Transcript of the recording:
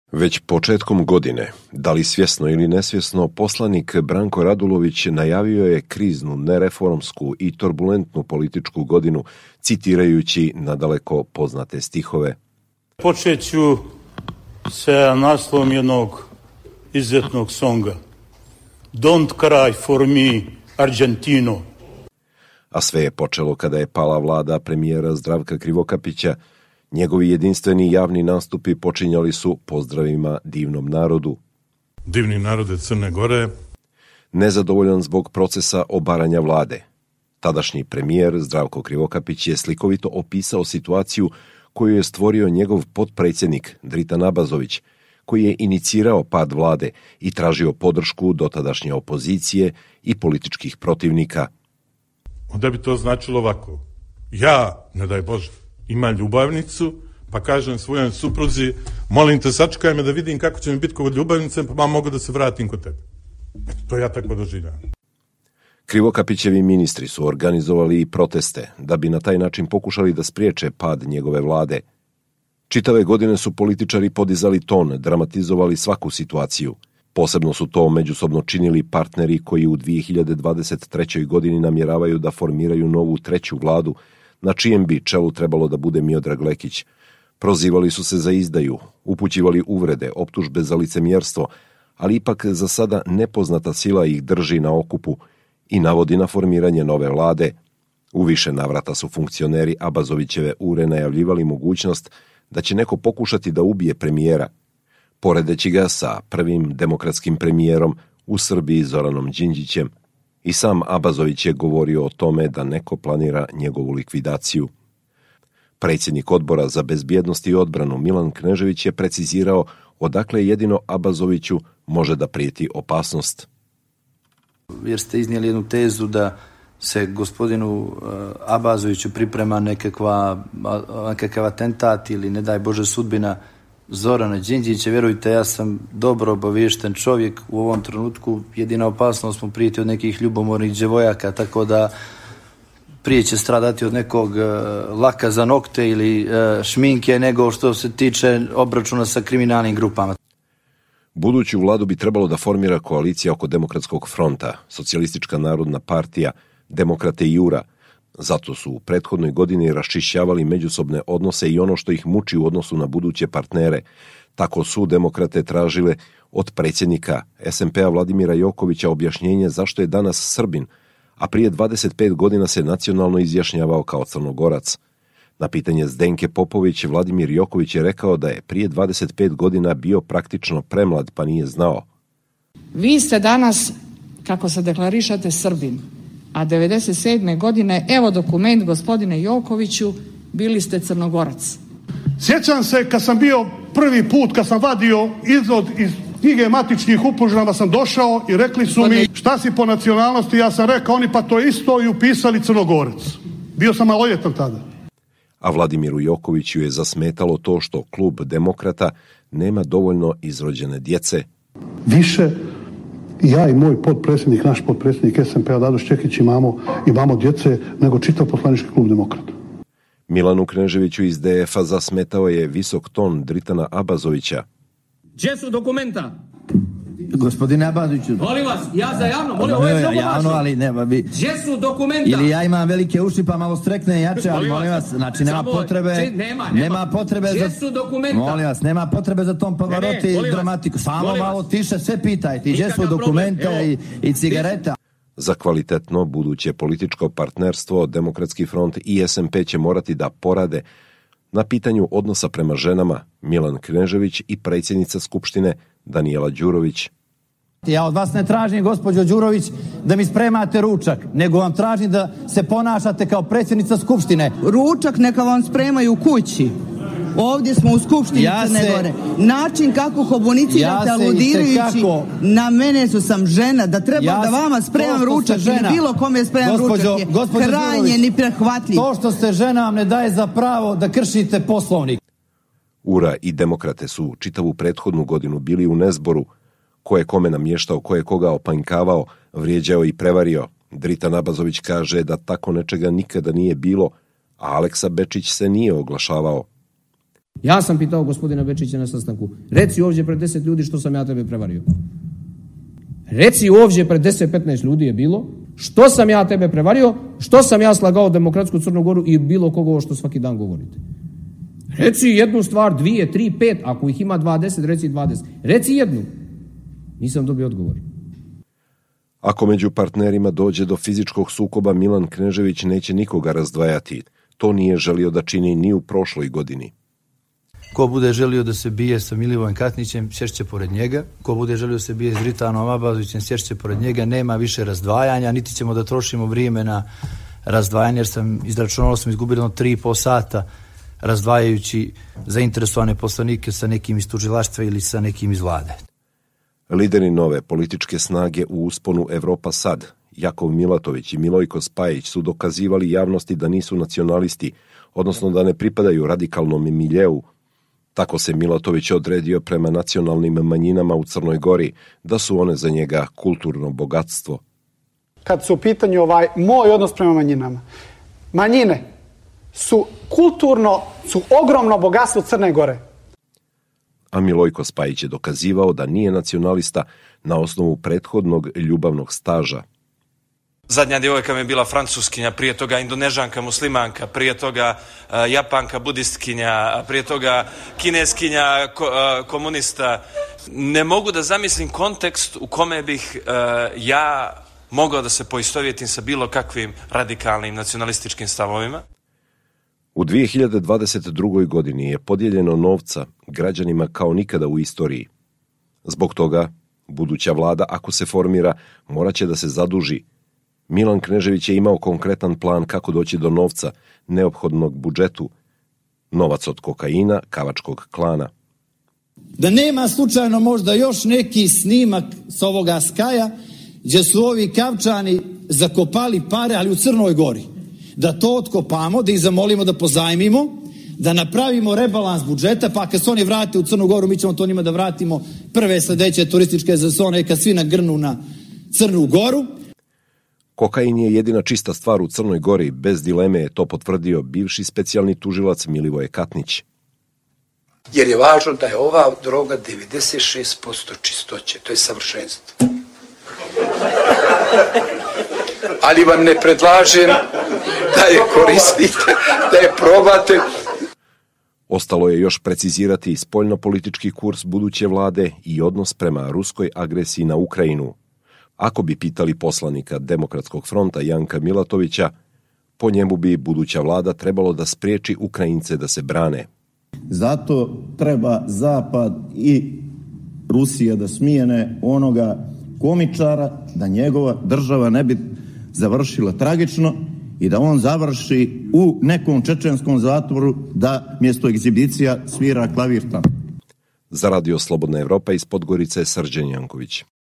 Već početkom godine, da li svjesno ili nesvjesno, poslanik Branko Radulović najavio je kriznu, nereformsku i turbulentnu političku godinu, citirajući nadaleko poznate stihove. Počet ću sa naslovom jednog izuzetnog songa. Don't cry for me, Argentino. A sve je počelo kada je pala vlada premijera Zdravka Krivokapića. Njegovi jedinstveni javni nastupi počinjali su pozdravima divnom narodu. Divni narode Crne Gore. Nezadovoljan zbog procesa obaranja vlade. Tadašnji premijer Zdravko Krivokapić je slikovito opisao situaciju koju je stvorio njegov potpredsjednik Dritan Abazović, koji je inicirao pad vlade i tražio podršku dotadašnje opozicije i političkih protivnika. Onda bi to značilo ovako. Ja, ne daj Bože, imam ljubavnicu, pa kažem svojoj supruzi, molim te, sačekaj me da vidim kako će mi biti kod ljubavnice, pa mogu da se vratim kod tebe. To ja tako doživljam. Krivokapićevi ministri su organizovali i proteste, da bi na taj način pokušali da spriječe pad njegove vlade. Čitave godine su političari podizali ton, dramatizovali svaku situaciju. Posebno su to međusobno činili partneri koji u 2023. godini namjeravaju da formiraju novu treću vladu, na čijem bi čelu trebalo da bude Miodrag Lekić. Prozivali su se za izdaju, upućivali uvrede, optužbe za licemjerstvo, ali ipak za sada nepoznata sila ih drži na okupu i navodi na formiranje nove vlade. U više navrata su funkcioneri Abazovićeve ure najavljivali mogućnost da će neko pokušati da ubije premijera, poredeći ga sa prvim demokratskim premijerom u Srbiji Zoranom Đinđićem. I sam Abazović je govorio o tome da neko planira njegovu likvidaciju. Predsjednik Odbora za bezbjednost i odbranu Milan Knežević je precizirao odakle jedino Abazoviću može da prijeti opasnost. Jer ste iznijeli jednu tezu da se gospodinu Abazoviću priprema nekakav atentat ili ne daj Bože sudbina Zorana Đinđića. Vjerujte, ja sam dobro obaviješten čovjek u ovom trenutku. Jedina opasnost mu prijeti od nekih ljubomornih djevojaka, tako da prije će stradati od nekog laka za nokte ili šminke nego što se tiče obračuna sa kriminalnim grupama. Buduću vladu bi trebalo da formira koalicija oko Demokratskog fronta, Socijalistička narodna partija, Demokrate i Jura. Zato su u prethodnoj godini raščišćavali međusobne odnose i ono što ih muči u odnosu na buduće partnere. Tako su demokrate tražile od predsjednika SMP-a Vladimira Jokovića objašnjenje zašto je danas Srbin, a prije 25 godina se nacionalno izjašnjavao kao Crnogorac. Na pitanje Zdenke Popović, Vladimir Joković je rekao da je prije 25 godina bio praktično premlad pa nije znao. Vi ste danas, kako se deklarišate, Srbin, a 97. godine, evo dokument gospodine Jokoviću, bili ste Crnogorac. Sjećam se kad sam bio prvi put, kad sam vadio izvod iz knjige matičnih upožnjava, sam došao i rekli su mi šta si po nacionalnosti, ja sam rekao, oni pa to isto i upisali Crnogorac. Bio sam maloljetan tada. A Vladimiru Jokoviću je zasmetalo to što klub Demokrata nema dovoljno izrođene djece. Više ja i moj potpredsjednik, naš potpredsjednik SMP-a Dadoš Čekić imamo djece nego čitav poslanički klub Demokrata. Milanu Kneževiću iz DF-a zasmetao je visok ton Dritana Abazovića. Gdje su dokumenta? Gospodine Abazoviću. Molim vas, ja za javno, molim ovo je javno, ali nema bi. Gdje su dokumenta? Ili ja imam velike uši pa malo strekne jače, ali molim vas, znači nema potrebe. Nema potrebe Gdje za. su dokumenta? Molim vas, nema potrebe za tom Pavaroti i dramatiku. Samo malo tiše, sve pitajte. Gdje su dokumenta i cigareta? Za kvalitetno buduće političko partnerstvo Demokratski front i SMP će morati da porade na pitanju odnosa prema ženama Milan Knežević i predsjednica Skupštine Danijela Đurović. Ja od vas ne tražim, gospođo Đurović, da mi spremate ručak, nego vam tražim da se ponašate kao predsjednica Skupštine. Ručak neka vam spremaju u kući. Ovdje smo u Skupštini Crne Gore. Način kako komunicirate aludirajući na mene su sam žena, da treba da vama spremam ručak ili bilo kome spremam ručak je krajnje neprihvatljiv. To što ste žena vam ne daje za pravo da kršite Poslovnik. Ura i Demokrate su čitavu prethodnu godinu bili u nezboru, ko je kome namještao, ko je koga opanjkavao, vrijeđao i prevario. Dritan Abazović kaže da tako nečega nikada nije bilo, a Aleksa Bečić se nije oglašavao. Ja sam pitao gospodina Bečića na sastanku, reci ovdje pred 10 ljudi što sam ja tebe prevario. Reci ovdje pred 10-15 ljudi je bilo, što sam ja tebe prevario, što sam ja slagao Demokratsku Crnu Goru i bilo koga ovo što svaki dan govorite. Reci jednu stvar, 2, 3, 5, ako ih ima 20, reci 20. Reci jednu. Nisam dobio odgovor. Ako među partnerima dođe do fizičkog sukoba, Milan Knežević neće nikoga razdvajati. To nije želio da čini ni u prošloj godini. Ko bude želio da se bije sa Milivojem Katnićem, sješće pored njega. Ko bude želio da se bije s Dritanom Abazovićem, sješće pored njega. Nema više razdvajanja, niti ćemo da trošimo vrijeme na razdvajanje, jer sam izračunao, sam izgubio 3,5 sata razdvajajući zainteresovane poslanike sa nekim iz tužilaštva ili sa nekim iz vlade. Lideri nove političke snage u usponu Evropa Sad, Jakov Milatović i Milojko Spajić su dokazivali javnosti da nisu nacionalisti, odnosno da ne pripadaju radikalnom miljeu. Tako se Milatović odredio prema nacionalnim manjinama u Crnoj Gori, da su one za njega kulturno bogatstvo. Kad su u pitanju moj odnos prema manjinama, manjine su kulturno, su ogromno bogatstvo Crne Gore. A Milojko Spajić je dokazivao da nije nacionalista na osnovu prethodnog ljubavnog staža. Zadnja djevojka mi je bila francuskinja, prije toga indonežanka, muslimanka, prije toga japanka, budistkinja, prije toga kineskinja, komunista. Ne mogu da zamislim kontekst u kome bih ja mogao da se poistovjetim sa bilo kakvim radikalnim nacionalističkim stavovima. U 2022. godini je podijeljeno novca građanima kao nikada u istoriji. Zbog toga, buduća vlada, ako se formira, morat će da se zaduži. Milan Knežević je imao konkretan plan kako doći do novca, neophodnog budžetu, novac od kokaina, kavačkog klana. Da nema slučajno možda još neki snimak s ovoga Skaja, gdje su ovi Kavčani zakopali pare, ali u Crnoj Gori. Da to otkopamo, da ih zamolimo da pozajmimo, da napravimo rebalans budžeta, pa kad se oni vrate u Crnu Goru, mi ćemo to njima da vratimo prve sljedeće turističke sezone kad svi nagrnu na Crnu Goru. Kokain je jedina čista stvar u Crnoj Gori, bez dileme je to potvrdio bivši specijalni tužilac Milivoje Katnić. Jer je važno da je ova droga 96% čistoće, to je savršenstvo. Ali vam ne predlažem da je koristite, da je probate. Ostalo je još precizirati spoljnopolitički kurs buduće vlade i odnos prema ruskoj agresiji na Ukrajinu. Ako bi pitali poslanika Demokratskog fronta Janka Milatovića, po njemu bi buduća vlada trebalo da spriječi Ukrajince da se brane. Zato treba Zapad i Rusija da smijene onoga komičara, da njegova država ne bi završila tragično i da on završi u nekom čečenskom zatvoru da mjesto egzibicija svira klavir tamo. Za Radio Slobodna Evropa iz Podgorice, Srđan Janković.